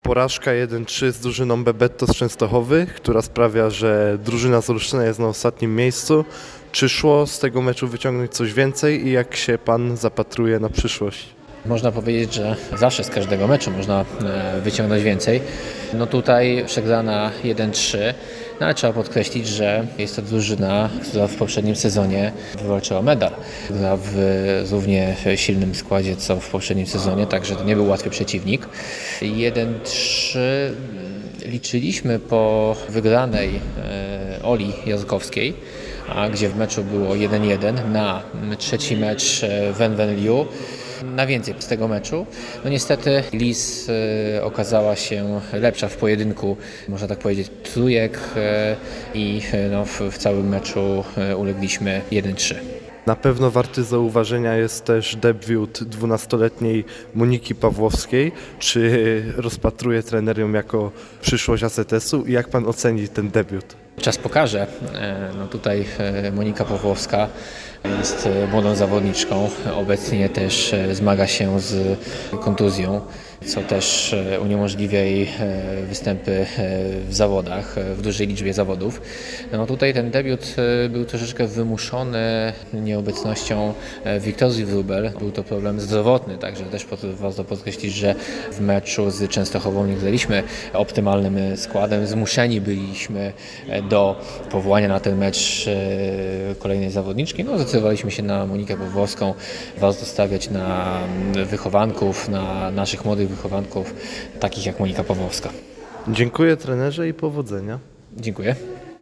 Porażka 1-3 z drużyną Bebetto z Częstochowy, która sprawia, że drużyna z Olsztyna jest na ostatnim miejscu. Czy szło z tego meczu wyciągnąć coś więcej i jak się Pan zapatruje na przyszłość? Można powiedzieć, że zawsze z każdego meczu można wyciągnąć więcej. No tutaj przegrana 1-3, no ale trzeba podkreślić, że jest to drużyna, która w poprzednim sezonie wywalczyła medal. Gra w równie silnym składzie co w poprzednim sezonie, także to nie był łatwy przeciwnik. 1-3 liczyliśmy po wygranej Oli Jankowskiej, a gdzie w meczu było 1-1 na trzeci mecz Wenwen Liu. Na więcej z tego meczu. No niestety Lis okazała się lepsza w pojedynku, można tak powiedzieć, trójek i w całym meczu ulegliśmy 1-3. Na pewno warty zauważenia jest też debiut 12-letniej Moniki Pawłowskiej. Czy rozpatruje trener ją jako przyszłość AZS-u i jak Pan oceni ten debiut? Czas pokaże. No tutaj Monika Pawłowska jest młodą zawodniczką. Obecnie też zmaga się z kontuzją, co też uniemożliwia jej występy w zawodach, w dużej liczbie zawodów. No tutaj ten debiut był troszeczkę wymuszony nieobecnością Wiktorii Wróbel. Był to problem zdrowotny, także też warto podkreślić, że w meczu z Częstochową nie graliśmy optymalnym składem. Zmuszeni byliśmy do powołania na ten mecz kolejnej zawodniczki. No, zdecydowaliśmy się na Monikę Pawłowską. Warto stawiać na wychowanków, na naszych młodych wychowanków, takich jak Monika Pawłowska. Dziękuję trenerze i powodzenia. Dziękuję.